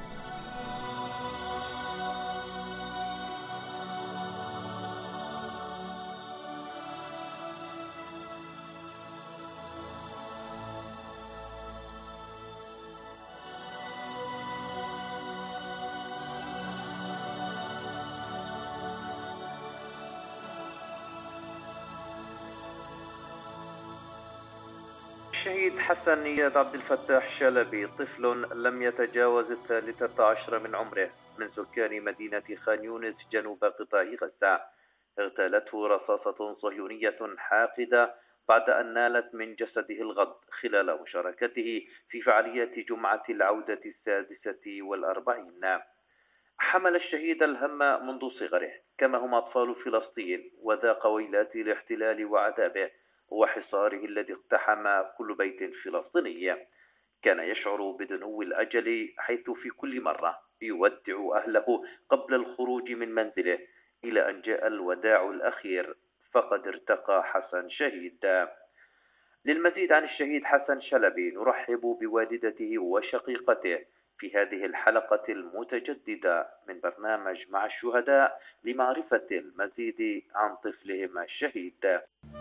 الشهيد حسن نياد عبد الفتاح شلبي طفل لم يتجاوز الثالثة عشر من عمره من سكان مدينة خان يونس جنوب قطاع غزة، اغتالته رصاصة صهيونية حاقدة بعد أن نالت من جسده الغض خلال مشاركته في فعالية جمعة العودة السادسة والأربعين. حمل الشهيد الهم منذ صغره كما هم أطفال فلسطين، وذاق ويلات الاحتلال وعذابه وحصاره الذي اقتحم كل بيت فلسطيني. كان يشعر بدنو الأجل حيث في كل مرة يودع أهله قبل الخروج من منزله، إلى أن جاء الوداع الأخير فقد ارتقى حسن شهيد. للمزيد عن الشهيد حسن شلبي نرحب بوالدته وشقيقته في هذه الحلقة المتجددة من برنامج مع الشهداء لمعرفة المزيد عن طفلهم الشهيد.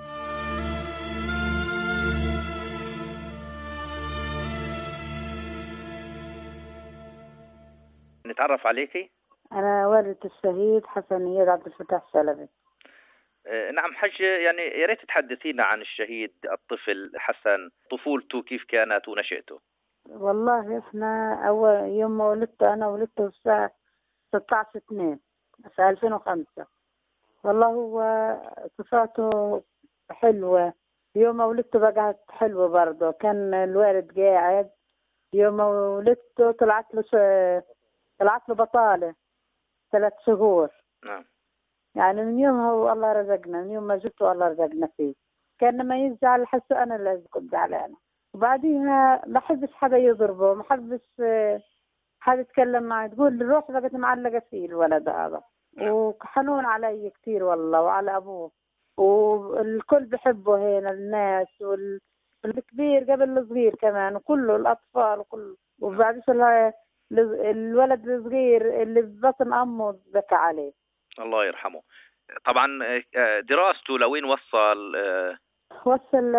نتعرف عليكي؟ أنا والدة الشهيد حسن نياد عبد الفتاح شلبي. آه نعم حج، يعني يا ريت تحدثينا عن الشهيد الطفل حسن، طفولته كيف كانت ونشأته؟ والله احنا أول يوم ما ولدته أنا ولدته الساعة ستة عشر اثنين في ألفين وخمسة. والله هو صفاته حلوة، يوم ما ولدته بقت حلوة برضه. كان الوالد قاعد يوم ما ولدته طلعت له ش... طلعت له بطالة ثلاث شهور. نعم. يعني من يومها والله رزقنا، من يوم ما جبته الله رزقنا فيه. كان لما يزعل حسه أنا اللي كنت زعلانة. وبعديها ما حبش حدا يضربه، ما حبش حدا يتكلم معي، تقول الروح بقت معلقة فيه الولد هذا. وحنون علي كتير والله وعلى أبوه، والكل بحبه هنا الناس، والكبير قبل الصغير كمان، وكله الأطفال وكله. وبعدش الولد الصغير اللي ببطن أمه بكى عليه. الله يرحمه. طبعا دراسته لوين وصل؟ وصل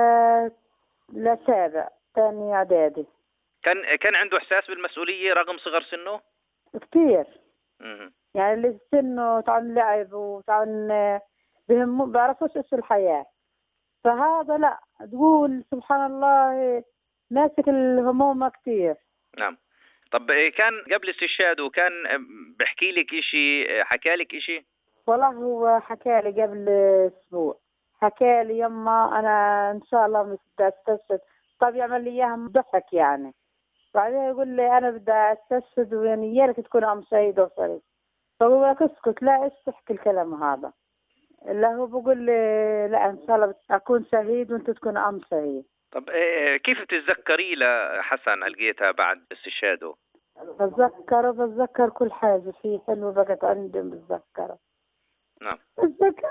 لسابع ثاني إعدادي. كان كان عنده إحساس بالمسؤولية رغم صغر سنه؟ كتير. مم. يعني اللي سنه تعن لعب وتعن بهم بعرفوش إيش الحياة، فهذا لا تقول سبحان الله ماسك الهموم كتير. نعم. طب كان قبل استشهاده كان بحكي لك إشي، حكى لك إشي؟ والله هو حكى لي قبل أسبوع، حكى لي يما أنا إن شاء الله مش بدي أستشهد. طب يعمل لي إياها ضحك يعني، بعدين يقول لي أنا بدي أستشهد ويعني يالك تكون أم شهيد وصلت. فهو اسكت، لا إيش تحكي الكلام هذا؟ لا هو بقول لي لا إن شاء الله أكون شهيد وأنت تكون أم شهيد. طب كيف بتتذكري لحسن لقيتها بعد استشهاده؟ بتذكر بتذكر كل حاجة فيه حلوة بقت عندي بتذكره. نعم. بتذكر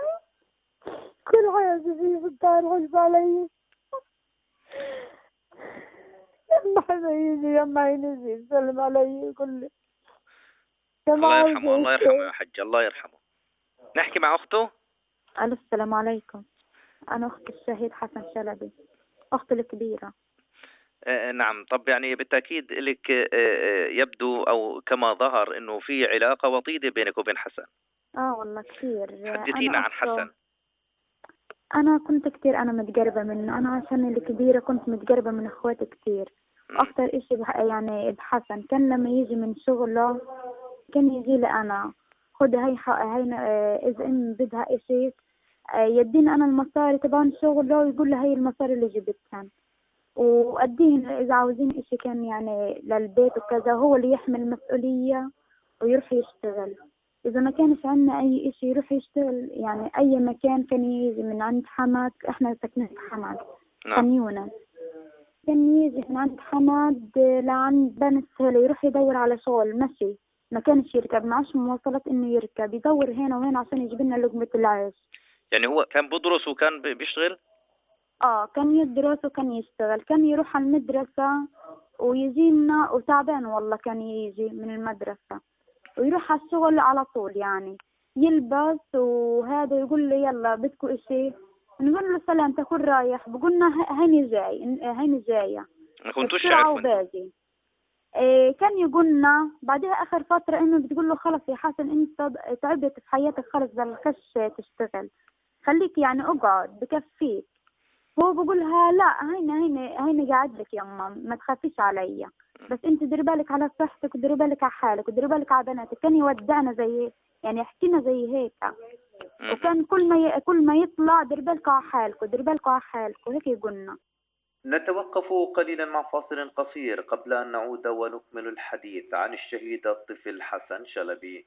كل حاجة فيه بتدار غصب علي. يما حدا يجي يما ينزل يسلم علي يقول لي الله يرحمه. الله يرحمه يا حج، الله يرحمه. نحكي مع أخته. ألو السلام عليكم، أنا أخت الشهيد حسن شلبي، أختي الكبيرة. آه نعم. طب يعني بالتأكيد لك آه يبدو أو كما ظهر إنه في علاقة وطيدة بينك وبين حسن. آه والله كثير. حدثينا عن حسن. أنا كنت كثير أنا متقربة منه، أنا عشان الكبيرة كنت متقربة من إخواتي كثير. أكثر إشي يعني بحسن كان لما يجي من شغله كان يجي لي أنا خد هاي هاي إذا إن بدها إشي يديني أنا المصاري تبعون شغله ويقول لي هاي المصاري اللي جبتها وأدين إذا عاوزين إشي كان يعني للبيت وكذا، هو اللي يحمل المسؤولية ويروح يشتغل. إذا ما كانش عندنا أي إشي يروح يشتغل يعني أي مكان، كان يجي من عند حماد، إحنا ساكنين في حماد خانيونة، كان يجي من عند حماد لعند بني السهيلة يروح يدور على شغل مشي، ما كانش يركب، معش مواصلات إنه يركب، يدور هنا وهنا عشان يجيب لنا لقمة العيش. يعني هو كان بدرس وكان بيشتغل؟ آه كان يدرس وكان يشتغل، كان يروح على المدرسة ويجينا وتعبان والله، كان يجي من المدرسة ويروح على الشغل على طول، يعني يلبس وهذا يقول لي يلا بدكو إشي، نقول له سلام تكون رايح، بقولنا هيني جاي هيني جاية كنتوش عارفين وباجي. إيه كان يقولنا بعدها آخر فترة إنه بتقول له خلص يا حسن أنت تعبت في حياتك، خلص بلكش تشتغل، خليك يعني اقعد بكفيك. هو بقولها لا هينا هينا هينا قاعد لك يما، ما تخافيش عليا، بس انت ديري بالك على صحتك وديري بالك على حالك وديري بالك على بناتك. كان يودعنا زي يعني يحكينا زي هيك، وكان كل ما ي... كل ما يطلع ديري بالك على حالك وديري بالك على حالك وهيك يقولنا. نتوقف قليلا مع فاصل قصير قبل أن نعود ونكمل الحديث عن الشهيد الطفل حسن شلبي.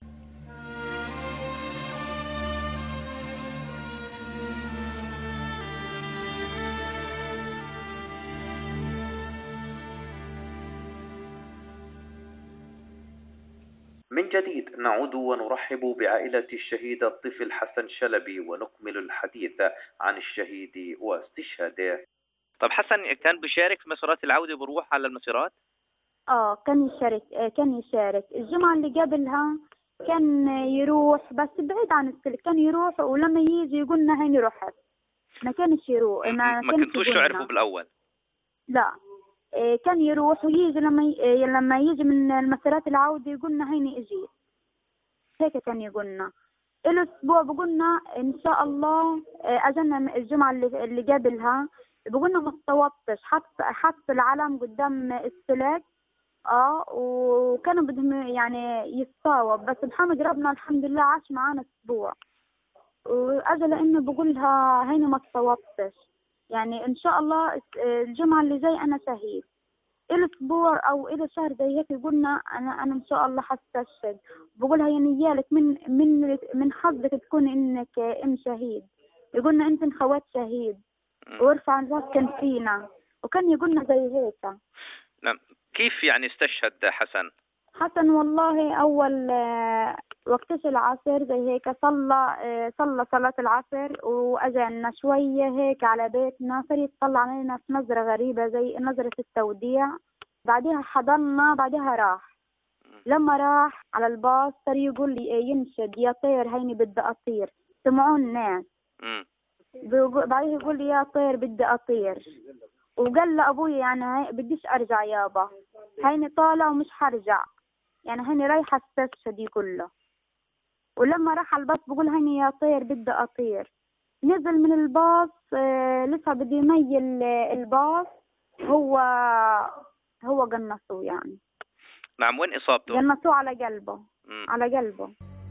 من جديد نعود ونرحب بعائلة الشهيد الطفل حسن شلبي ونكمل الحديث عن الشهيد واستشهاده. طب حسن كان بيشارك في مسيرات العودة، بروح على المسيرات؟ اه كان يشارك آه كان يشارك الجمعة اللي قبلها كان يروح، بس بعيد عن السلك، كان يروح ولما يجي يقولنا هيني رحت، ما كانش يروح. ما, ما كنتوش تعرفوا بالأول؟ لا آه كان يروح ويجي لما ي... آه لما يجي من المسيرات العودة يقولنا هيني اجيت، هيك كان يقولنا. الأسبوع بقولنا إن شاء الله آه أجلنا الجمعة اللي, اللي قبلها، بقولنا ما استوطش، حط حط العلم قدام السلك اه وكانوا بدهم يعني يتصاوب، بس محمد ربنا الحمد لله عاش معانا اسبوع، واجل انه بقولها هيني ما تصوبتش، يعني ان شاء الله الجمعه اللي جاي انا شهيد. الى اسبوع او الى شهر زي هيك يقولنا انا انا ان شاء الله حستشهد، بقولها يا نيالك من من من حظك تكون انك ام شهيد، يقولنا انت انخوات شهيد وارفع راسك فينا، وكان يقولنا زي هيك. نعم. كيف يعني استشهد حسن؟ حسن والله أول وقتش العصر زي هيك صلى صلى صلاة العصر وأجانا شوية هيك على بيتنا، صار يطلع علينا في نظرة غريبة زي نظرة التوديع، بعدها حضرنا بعدها راح. لما راح على الباص صار يقول لي ينشد يا طير هيني بدي أطير، سمعون الناس. بعدها يقول لي يا طير بدي أطير، وقال لأبوي يعني بديش أرجع يابا، هيني طالع ومش حرجع، يعني هيني رايحة استشهد يقول له. ولما راح الباص بقول هيني يا طير بدي أطير، نزل من الباص آه لسه بدي يميل الباص، هو هو قنصوه يعني. نعم. وين إصابته؟ قنصوه على قلبه. م. على قلبه.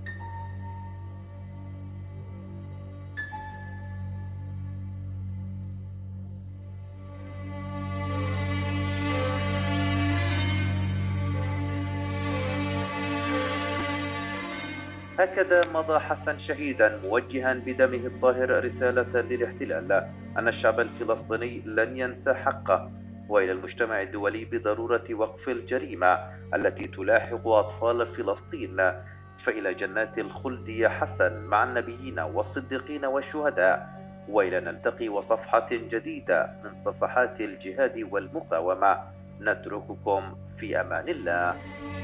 هكذا مضى حسن شهيدا موجها بدمه الطاهر رسالة للاحتلال أن الشعب الفلسطيني لن ينسى حقه، وإلى المجتمع الدولي بضرورة وقف الجريمة التي تلاحق أطفال فلسطين. فإلى جنات الخلد يا حسن مع النبيين والصديقين والشهداء، وإلى نلتقي وصفحة جديدة من صفحات الجهاد والمقاومة. نترككم في أمان الله.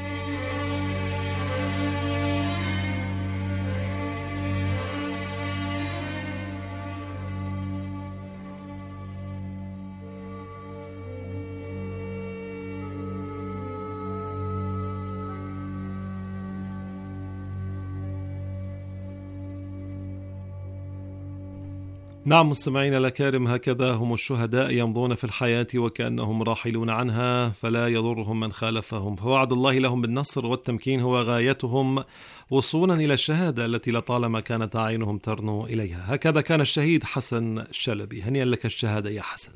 نعم مستمعينا الأكارم، هكذا هم الشهداء يمضون في الحياة وكأنهم راحلون عنها، فلا يضرهم من خالفهم، فوعد الله لهم بالنصر والتمكين هو غايتهم وصولا إلى الشهادة التي لطالما كانت أعينهم ترنو إليها. هكذا كان الشهيد حسن شلبي. هنيئا لك الشهادة يا حسن.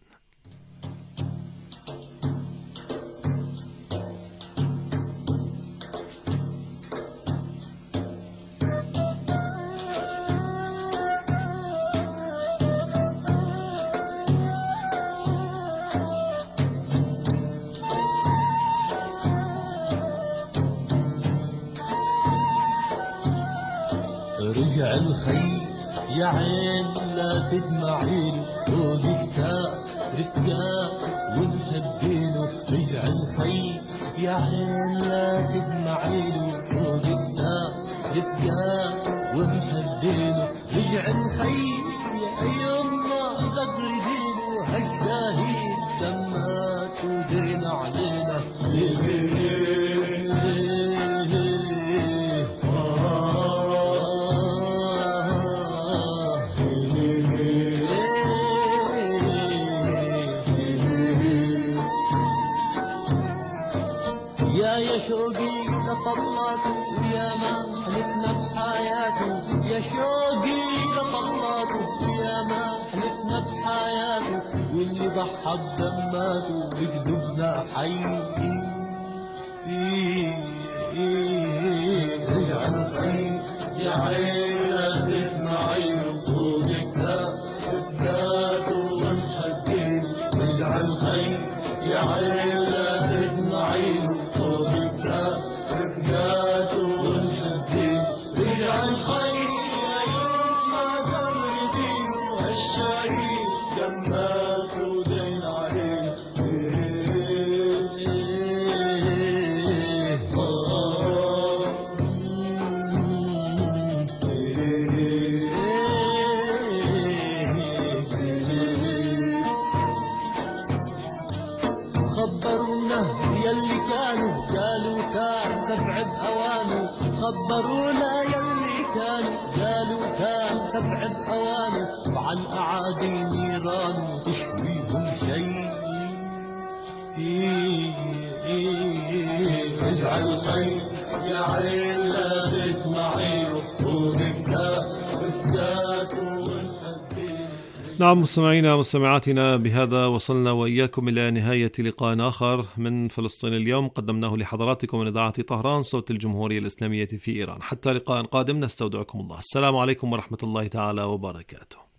رجع الخي يا عين لا تدمعيله فوق كتاب رفقات ومحبينه. رجع الخي يا عين لا تدمعيله فوق كتاب رفقات ومحبينه. رجع الخي يا يما ذكر دينه هالشاهيد دمات ودين علينا. يا شوقي لطلاته ويا ما حلفنا بحياته. يا شوقي لطلاته ويا ما حلفنا بحياته. واللي ضحى بدماته بقلوبنا حي. رجع الخي يا عين لا تدمعي فوق كتاب رفقاته ومحبين. رجع الخي يا عين لا تدمعي فوق كتاب رفقاته ومحبين. رجع الخي يا يما زر دينه هالشهيد دماته ودين علينا. خبرونا يلي كانوا قالوا كان سبع بأوانه. خبرونا يلي كانوا قالوا كان سبع بأوانه. وعن أعادي نيرانه تشويهم شيء. رجع الخي يا عين لا تدمعي فوق كتاب رفقاته. نعم مستمعينا ومستمعاتنا، بهذا وصلنا وإياكم إلى نهاية لقاء آخر من فلسطين اليوم قدمناه لحضراتكم من إذاعة طهران صوت الجمهورية الإسلامية في إيران. حتى لقاء قادم نستودعكم الله. السلام عليكم ورحمة الله تعالى وبركاته.